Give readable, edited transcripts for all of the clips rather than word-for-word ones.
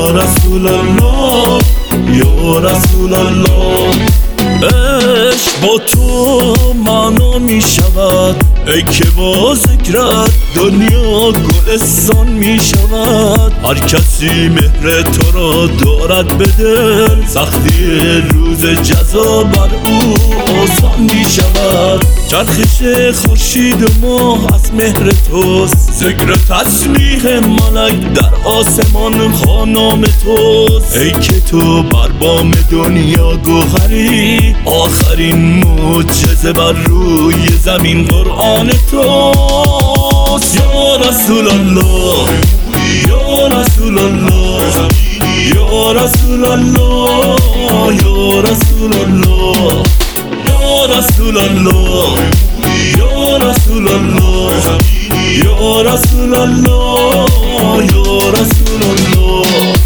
یا رسول الله یا رسول الله. عشق با تو معنا می شود، ای که با ذکرت دنیا گلستان می شود. هر کسی مهر تو را دارد به دل، سختی روز جزا بر او آسان می شود. چرخش خورشید و ماه از مهر توست، ذکر تسبیح ملک در آسمان خوانام توست. ای که تو بر بام دنیا گوهری، آخرین معجزه بر روی زمین قرآن توست. یا رسول الله یا رسول الله یا رسول الله یا رسول الله یا رسول الله یا رسول الله یا رسول الله یا رسول الله.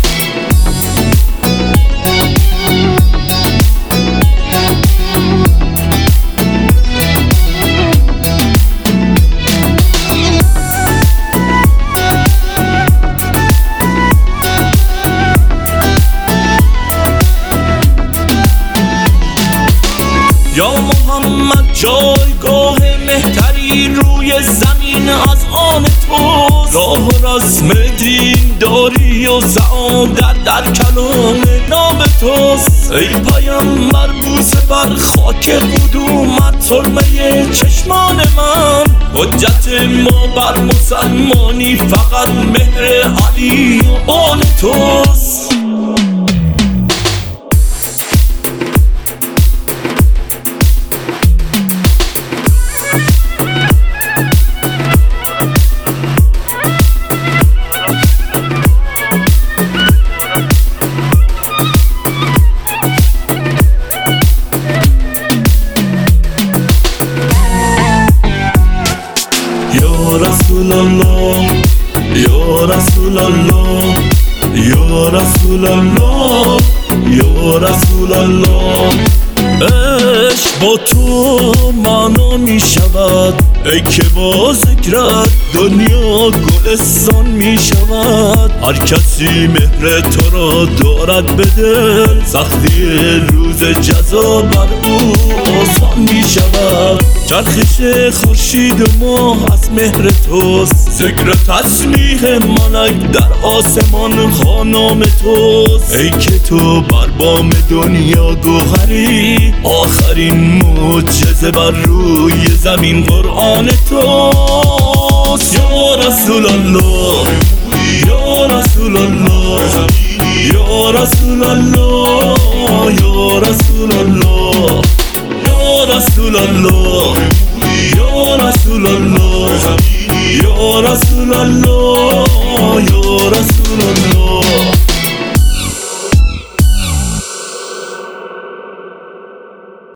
یا محمد جایگاه مهتری روی زمین از آن توست. راه و رسم دین داری و سعادت در کلام نام توست. ای پیامبر بوسه بر خاک قدومت سرمه چشمان من. حجت ما بر مسلمانی فقط مهر علی و آل توست. یا رسول الله یا رسول الله یا رسول الله یا رسول الله. عشق با تو معنا می شود، ای که با ذکرت دنیا گلستان می شود. هر کسی مهر تو را دارد به دل، سختی روز جزا بر او آسان می شود. چرخش خورشید و ماه از مهر توست، ذکر تسبیح ملک در آسمان خوانام توست. ای که تو بر بام دنیا گوهری، آخرین معجزه بر روی زمین قرآن توست. یا رسول الله یا رسول الله یا رسول الله یا رسول الله یا رسول الله یا رسول الله یا رسول الله یا رسول الله.